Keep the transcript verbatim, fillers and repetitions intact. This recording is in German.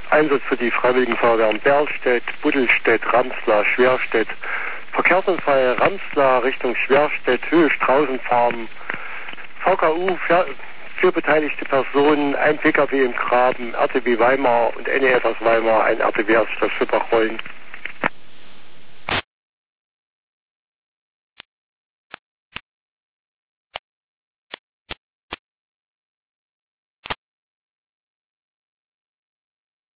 Einsatz für die Freiwilligen Feuerwehren Berlstedt, Buddelstedt, Ramslar, Schwerstedt. Verkehrsunfall Ramslar Richtung Schwerstedt, Höhe Straußenfarm. V K U, vier beteiligte Personen, ein P K W im Graben, R T W Weimar und N E F aus Weimar, ein R T W aus Schloss Schwippach-Rollen.